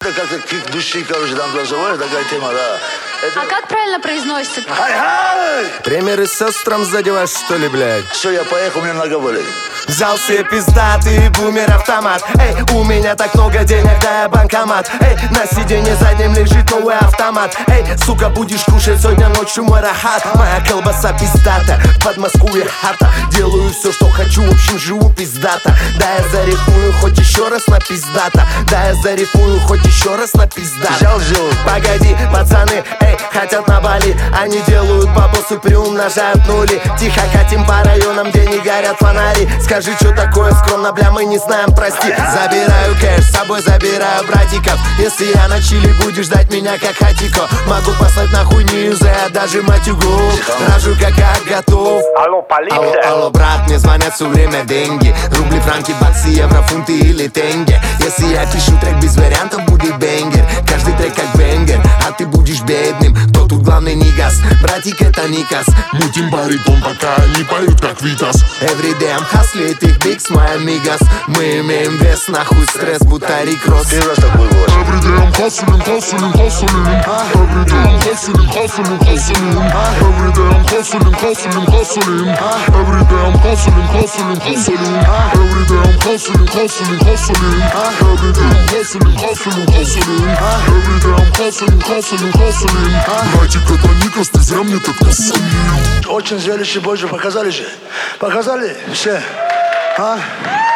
Как-то кик души, короче, там голосовое, такая тема, да. А как правильно произносится? Хай-хай! Примеры с сестрам задеваешь, что ли, блядь? Все, я поехал, у меня нога болит. Взял себе пиздатый бумер-автомат. Эй, у меня так много денег, да я банкомат. Эй, на сиденье заднем лежит новый автомат. Эй, сука, будешь кушать сегодня ночью мой рахат. Моя колбаса пиздата, в Подмосковье хата. Делаю все, что хочу, в общем, живу пиздата. Да, я зарифую хоть еще раз на пиздата. Да, я зарифую хоть еще раз на пиздата. Взял. Погоди, пацаны, эй, хотят на Бали. Они делают бабосы, приумножают нули. Тихо катим по районам, где не горят фонари. Скажи, что такое скромно, бля, мы не знаем, прости. Забираю кэш, с собой забираю братиков. Если я на чили, будешь ждать меня как хатико. Могу послать нахуй не юзая, даже матюгу. Рожу как готов. Алло, полиция. Алло, брат, мне звонят все время деньги. Рубли, франки, баксы, евро, фунты или тенге. Если я пишу трек без вариантов, будет бенгер. Каждый трек как бенгер, а ты будешь бедным. Кто тут главный нигас? Братик, это Никас. Мутим баритон, пока они поют как Витас. Everyday I'm hustling, их big smile, niggas. Мы имеем вес, нахуй стресс, будто Рик Росс. Первый раз такой голос. Everyday I'm hustling, hustling, hustling. Everyday I'm hustling, hustling, hustling. Everyday I'm hustling, hustling, hustling. Everyday I'm hustling, hustling, hustling. Everyday I'm hustling, hustling, hustling. Everyday I'm hustling, hustling, hustling. Everyday I'm hustling, hustling, hustling. Братик, это Никас, ты зря мне так насолил. Очень зрелище Божье показали же. Показали все. А?